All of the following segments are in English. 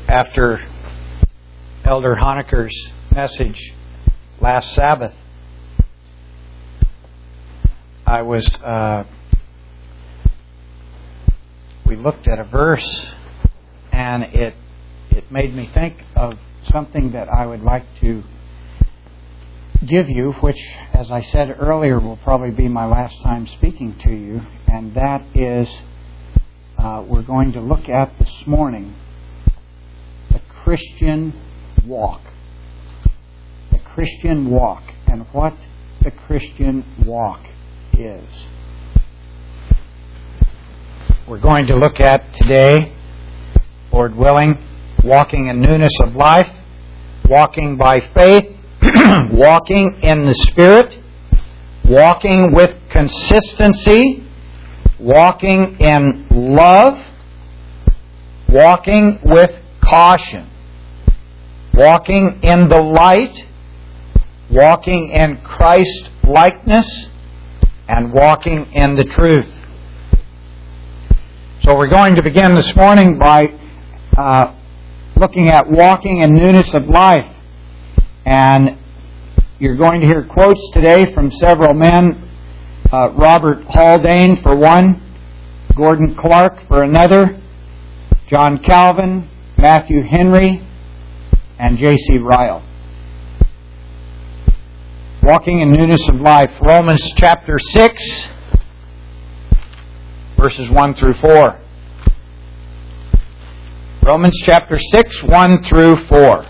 after Elder Honecker's message last Sabbath, we looked at a verse, and it made me think of something that I would like to give you, which, as I said earlier, will probably be my last time speaking to you, and that is we're going to look at this morning the Christian walk. The Christian walk, and what the Christian walk is. We're going to look at today, Lord willing, walking in newness of life, walking by faith, walking in the Spirit, walking with consistency, walking in love, walking with caution, walking in the light, walking in Christ likeness, and walking in the truth. So we're going to begin this morning by looking at walking in newness of life. And you're going to hear quotes today from several men. Robert Haldane for one, Gordon Clark for another, John Calvin, Matthew Henry, and J.C. Ryle. Walking in newness of life. Romans chapter 6, verses 1 through 4. Romans chapter 6, 1 through 4.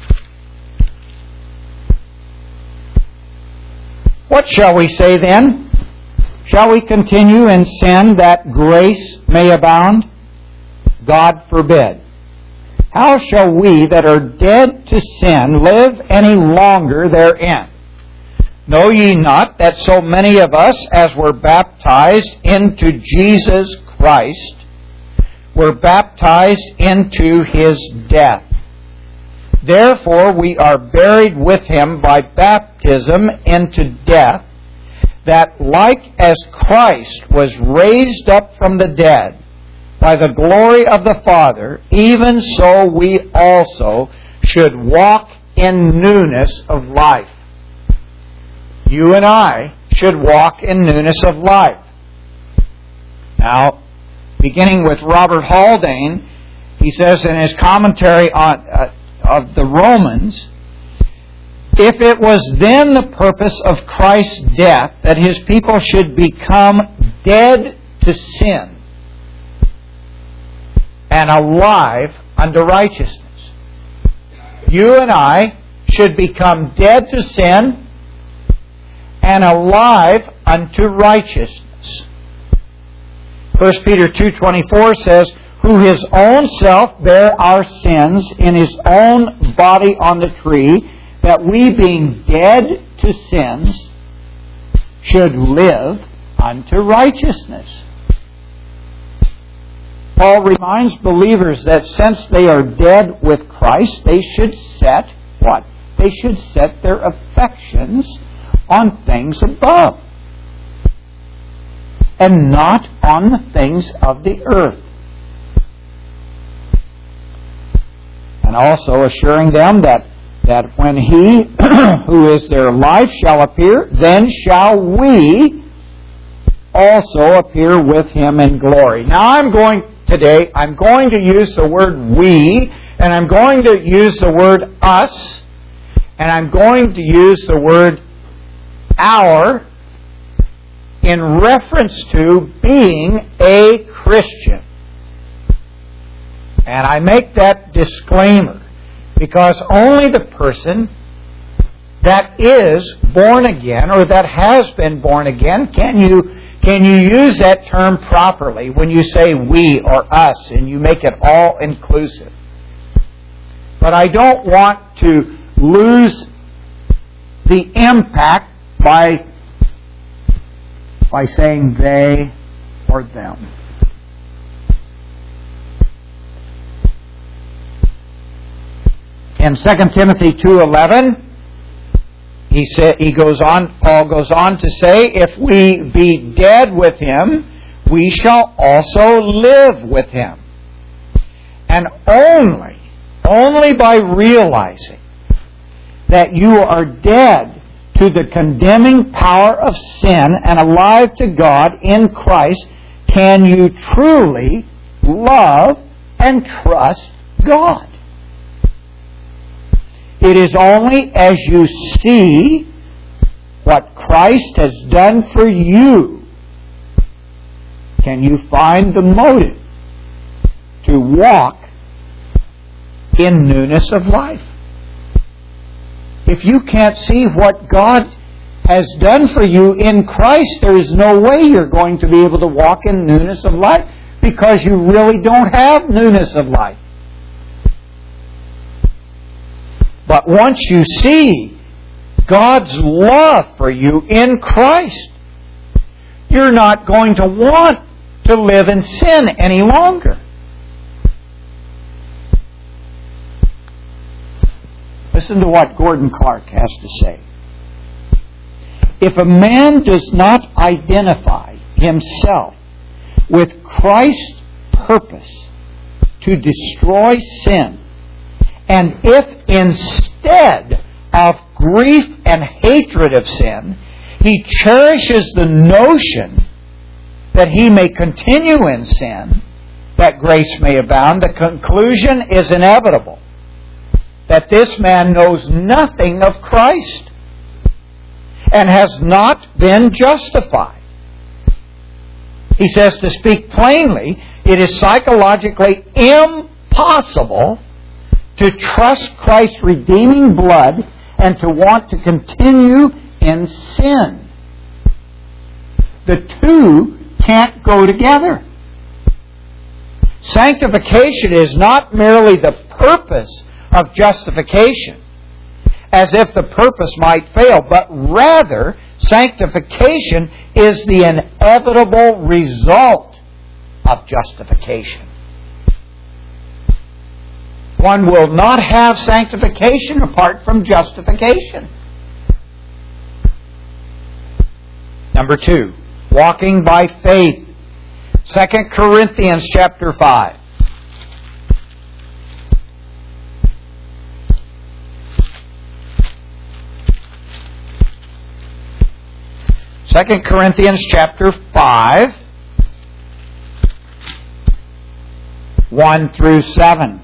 What shall we say then? Shall we continue in sin that grace may abound? God forbid. How shall we that are dead to sin live any longer therein? Know ye not that so many of us as were baptized into Jesus Christ were baptized into His death? Therefore we are buried with Him by baptism into death, that like as Christ was raised up from the dead by the glory of the Father, even so we also should walk in newness of life. You and I should walk in newness of life. Now, beginning with Robert Haldane, he says in his commentary of the Romans, if it was then the purpose of Christ's death that His people should become dead to sin and alive unto righteousness, you and I should become dead to sin and alive unto righteousness. 1 Peter 2:24 says, who His own self bare our sins in His own body on the tree, that we being dead to sins should live unto righteousness. Paul reminds believers that since they are dead with Christ, they should set what? They should set their affections on things above, and not on the things of the earth. And also assuring them that when He who is their life shall appear, then shall we also appear with Him in glory. Now I'm going to use the word we, and I'm going to use the word us, and I'm going to use the word our in reference to being a Christian. And I make that disclaimer because only the person that is born again or that has been born again can you use that term properly when you say we or us and you make it all inclusive. But I don't want to lose the impact by saying they or them. In 2 Timothy 2:11, Paul goes on to say, if we be dead with Him, we shall also live with Him. And only only by realizing that you are dead to the condemning power of sin and alive to God in Christ can you truly love and trust God. It is only as you see what Christ has done for you can you find the motive to walk in newness of life. If you can't see what God has done for you in Christ, there is no way you're going to be able to walk in newness of life, because you really don't have newness of life. But once you see God's love for you in Christ, you're not going to want to live in sin any longer. Listen to what Gordon Clark has to say. If a man does not identify himself with Christ's purpose to destroy sin, and if instead of grief and hatred of sin, he cherishes the notion that he may continue in sin, that grace may abound, the conclusion is inevitable, that this man knows nothing of Christ and has not been justified. He says, to speak plainly, it is psychologically impossible to trust Christ's redeeming blood and to want to continue in sin. The two can't go together. Sanctification is not merely the purpose of justification, as if the purpose might fail, but rather sanctification is the inevitable result of justification. One will not have sanctification apart from justification. Number 2, walking by faith. 2 Corinthians chapter 5. Second Corinthians chapter 5, 1 through 7.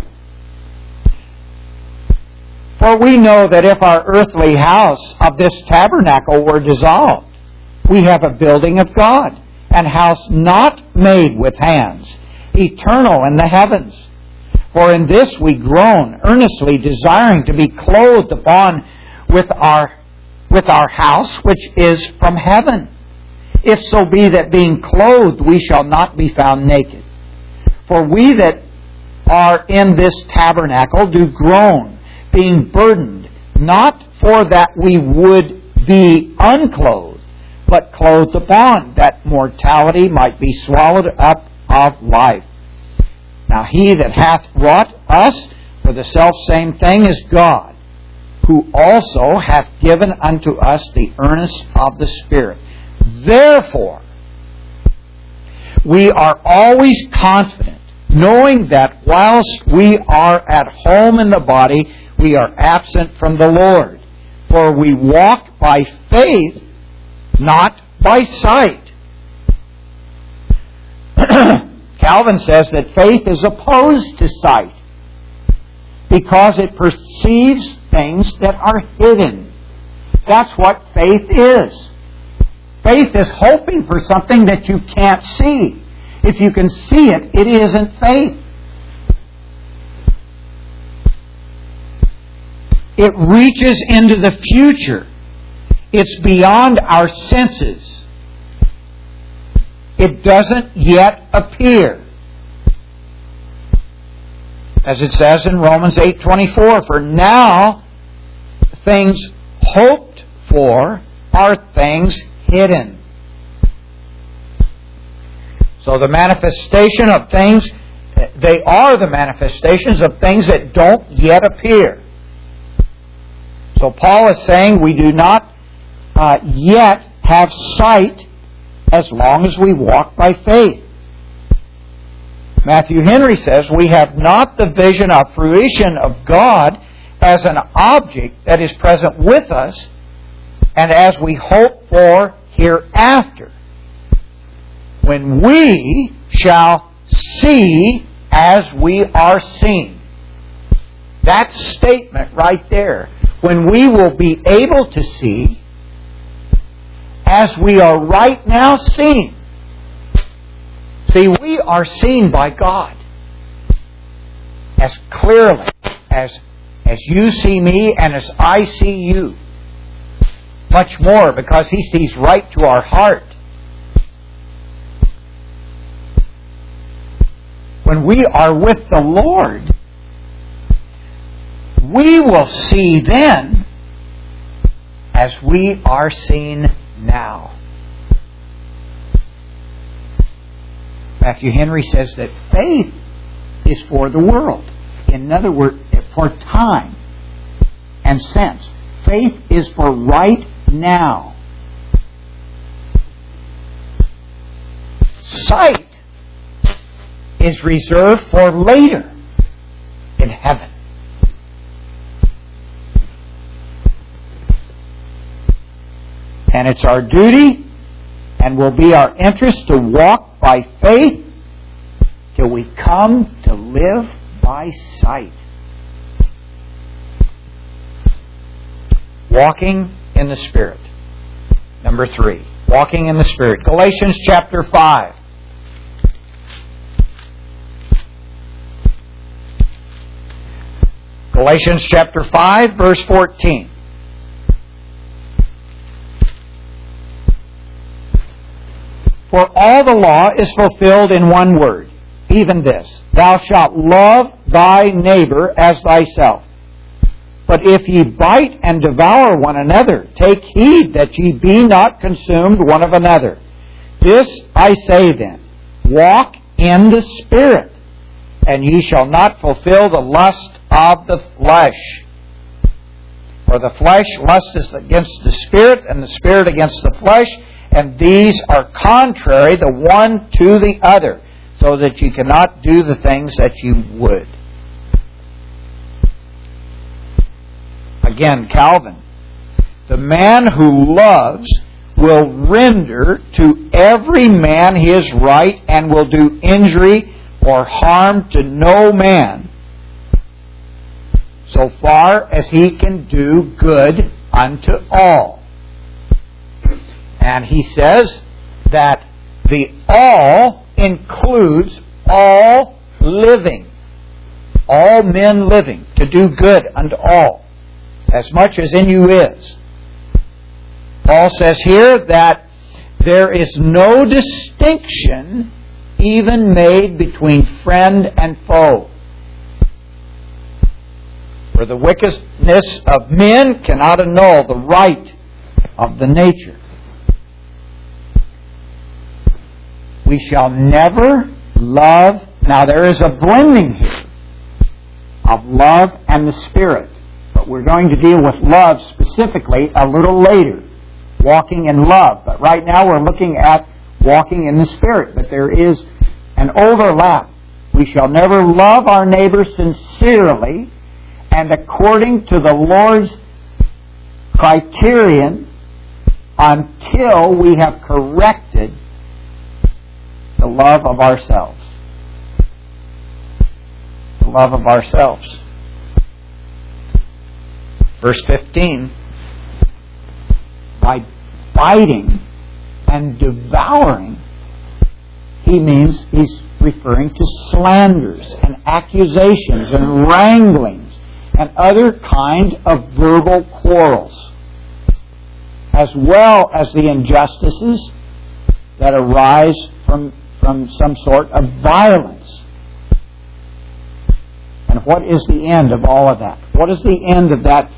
For we know that if our earthly house of this tabernacle were dissolved, we have a building of God, an house not made with hands, eternal in the heavens. For in this we groan, earnestly desiring to be clothed upon with our house which is from heaven. If so be that being clothed we shall not be found naked. For we that are in this tabernacle do groan, being burdened, not for that we would be unclothed, but clothed upon, that mortality might be swallowed up of life. Now he that hath wrought us for the selfsame thing is God, who also hath given unto us the earnest of the Spirit. Therefore, we are always confident, knowing that whilst we are at home in the body, we are absent from the Lord. For we walk by faith, not by sight. Calvin says that faith is opposed to sight, because it perceives things that are hidden. That's what faith is. Faith is hoping for something that you can't see. If you can see it, it isn't faith. It reaches into the future. It's beyond our senses. It doesn't yet appear. As it says in Romans 8:24, for now things hoped for are things hidden. So the manifestation of things, they are the manifestations of things that don't yet appear. So Paul is saying we do not yet have sight as long as we walk by faith. Matthew Henry says, we have not the vision of fruition of God as an object that is present with us and as we hope for hereafter, when we shall see as we are seen. That statement right there, when we will be able to see as we are right now seen. See, we are seen by God as clearly as you see me and as I see you. Much more, because He sees right to our heart. When we are with the Lord, we will see then as we are seen now. Matthew Henry says that faith is for the world. In other words, for time and sense. Faith is for right now. Sight is reserved for later in heaven. And it's our duty and will be our interest to walk by faith till we come to live by sight. Walking in the Spirit. Number 3. Walking in the Spirit. Galatians chapter 5. Galatians chapter 5, verse 14. For all the law is fulfilled in one word, even this: thou shalt love thy neighbor as thyself. But if ye bite and devour one another, take heed that ye be not consumed one of another. This I say then, walk in the Spirit, and ye shall not fulfill the lust of the flesh. For the flesh lusteth against the Spirit, and the Spirit against the flesh, and these are contrary the one to the other, so that ye cannot do the things that ye would. Again, Calvin, the man who loves will render to every man his right and will do injury or harm to no man, so far as he can do good unto all. And he says that the all includes all living, all men living, to do good unto all, as much as in you is. Paul says here that there is no distinction even made between friend and foe. For the wickedness of men cannot annul the right of the nature. We shall never love. Now there is a blending here of love and the Spirit. But we're going to deal with love specifically a little later. Walking in love. But right now we're looking at walking in the Spirit. But there is an overlap. We shall never love our neighbor sincerely and according to the Lord's criterion until we have corrected the love of ourselves. The love of ourselves. Verse 15, by biting and devouring, he's referring to slanders and accusations and wranglings and other kind of verbal quarrels, as well as the injustices that arise from some sort of violence. And what is the end of all of that? What is the end of that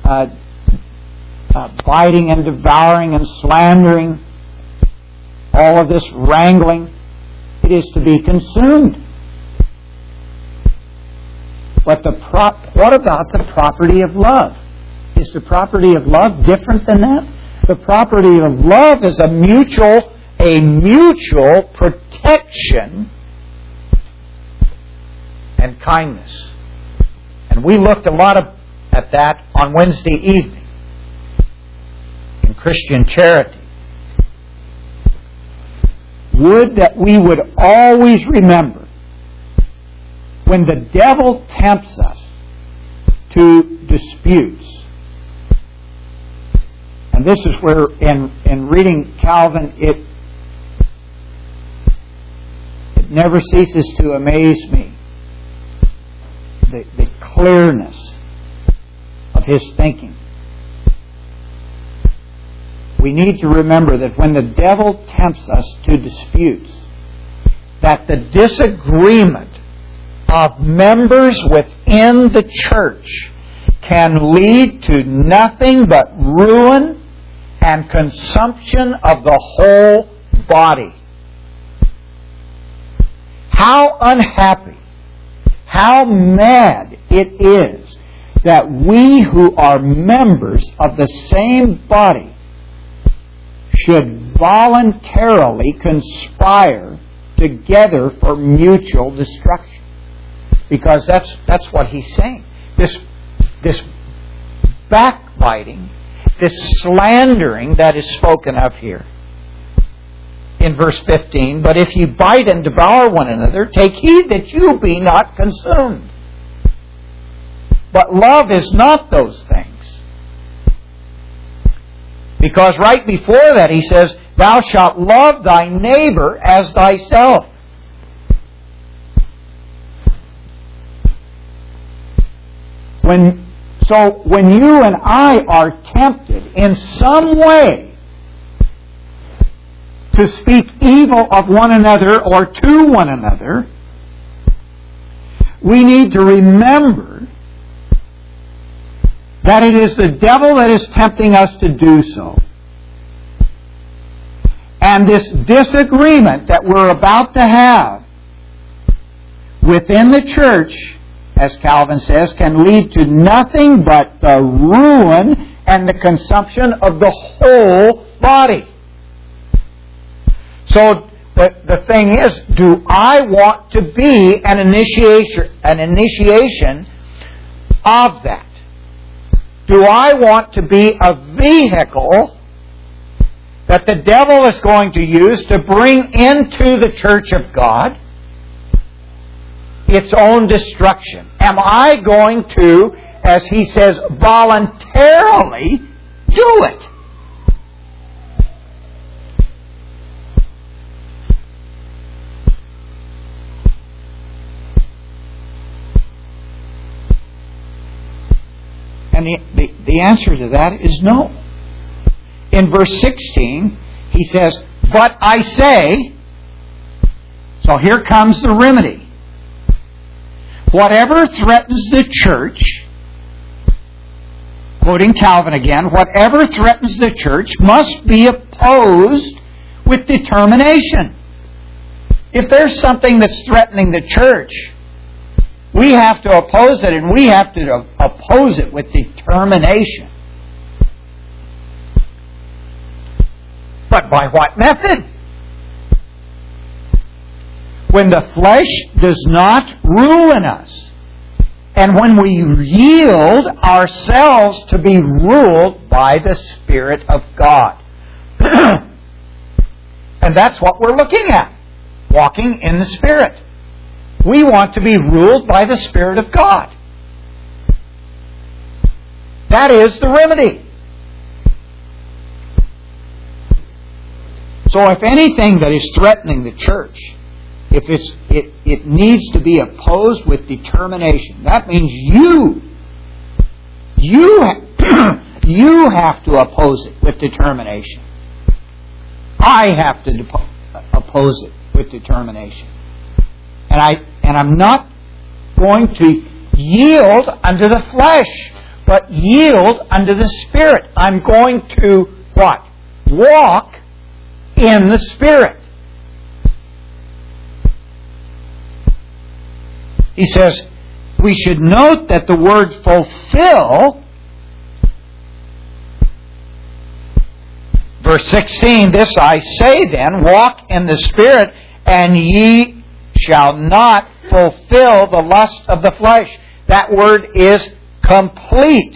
biting and devouring and slandering, all of this wrangling? It is to be consumed. But what about the property of love? Is the property of love different than that? The property of love is a mutual protection and kindness. And we looked a lot at that on Wednesday evening in Christian charity. Would that we would always remember, when the devil tempts us to disputes, and this is where in reading Calvin it never ceases to amaze me, the clearness of his thinking. We need to remember that when the devil tempts us to disputes, that the disagreement of members within the church can lead to nothing but ruin and consumption of the whole body. How unhappy, how mad it is that we who are members of the same body should voluntarily conspire together for mutual destruction. Because that's what he's saying. This backbiting, this slandering that is spoken of here in verse 15. But if you bite and devour one another, take heed that you be not consumed. But love is not those things. Because right before that he says, thou shalt love thy neighbor as thyself. When you and I are tempted in some way to speak evil of one another or to one another, we need to remember that it is the devil that is tempting us to do so. And this disagreement that we're about to have within the church, as Calvin says, can lead to nothing but the ruin and the consumption of the whole body. So the thing is, do I want to be an initiation of that? Do I want to be a vehicle that the devil is going to use to bring into the church of God its own destruction? Am I going to, as he says, voluntarily do it? And the answer to that is no. In verse 16, he says, but I say, so here comes the remedy. Whatever threatens the church, quoting Calvin again, whatever threatens the church must be opposed with determination. If there's something that's threatening the church, we have to oppose it, and we have to oppose it with determination. But by what method? When the flesh does not rule in us, and when we yield ourselves to be ruled by the Spirit of God. And that's what we're looking at. Walking in the Spirit. We want to be ruled by the Spirit of God. That is the remedy. So if anything that is threatening the church, if it needs to be opposed with determination, that means you have to oppose it with determination. I have to oppose it with determination. And I'm not going to yield unto the flesh, but yield unto the Spirit. I'm going to what? Walk in the Spirit. He says, we should note that the word fulfill, verse 16, this I say then, walk in the Spirit, and ye shall not fulfill the lust of the flesh. That word is complete.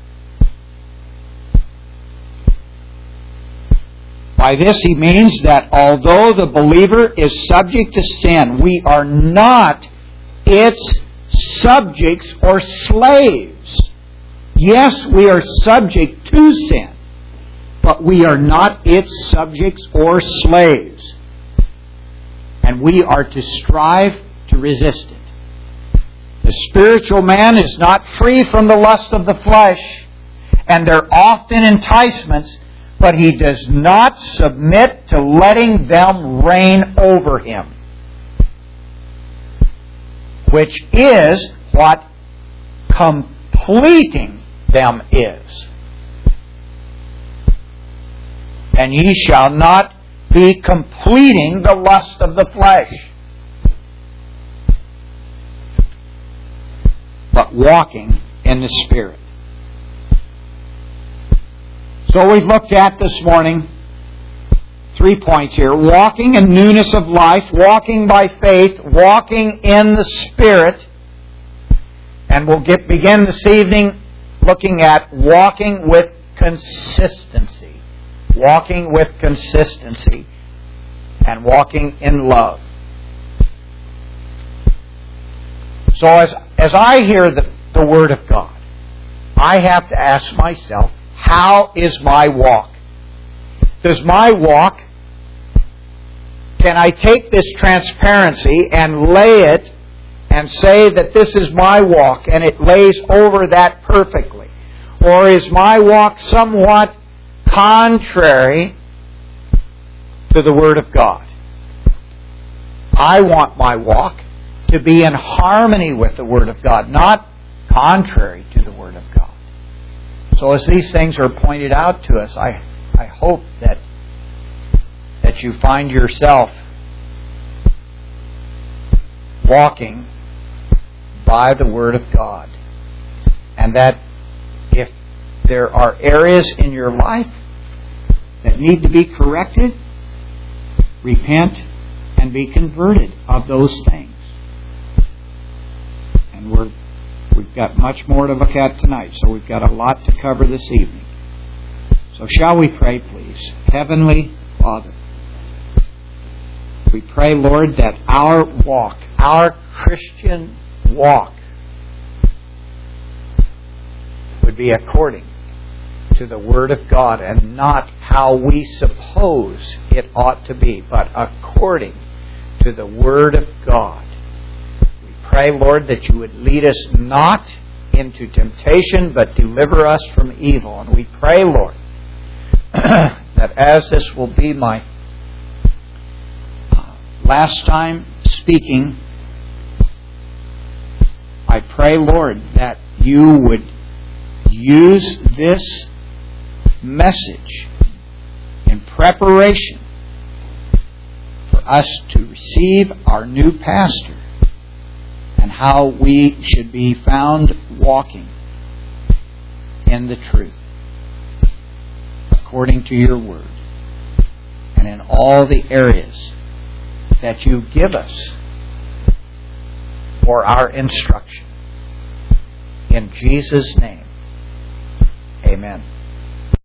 By this he means that although the believer is subject to sin, we are not its subjects or slaves. Yes, we are subject to sin, but we are not its subjects or slaves. And we are to strive to resist it. The spiritual man is not free from the lust of the flesh, and there are often enticements, but he does not submit to letting them reign over him, which is what completing them is. And ye shall not be completing the lust of the flesh, but walking in the Spirit. So we've looked at this morning 3 points here. Walking in newness of life, walking by faith, walking in the Spirit. And we'll begin this evening looking at walking with consistency. Walking with consistency and walking in love. So as I hear the Word of God, I have to ask myself, how is my walk? Does my walk, can I take this transparency and lay it and say that this is my walk and it lays over that perfectly? Or is my walk somewhat contrary to the Word of God? I want my walk to be in harmony with the Word of God, not contrary to the Word of God. So as these things are pointed out to us, I hope that you find yourself walking by the Word of God, and that if there are areas in your life that need to be corrected, repent and be converted of those things. And we've got much more to look at tonight, so we've got a lot to cover this evening. So shall we pray, please? Heavenly Father, we pray, Lord, that our walk, our Christian walk, would be according to the Word of God and not how we suppose it ought to be, but according to the Word of God. We pray, Lord, that you would lead us not into temptation, but deliver us from evil. And we pray, Lord, that as this will be my last time speaking, I pray, Lord, that you would use this message in preparation for us to receive our new pastor and how we should be found walking in the truth according to your word and in all the areas that you give us for our instruction. In Jesus' name, amen.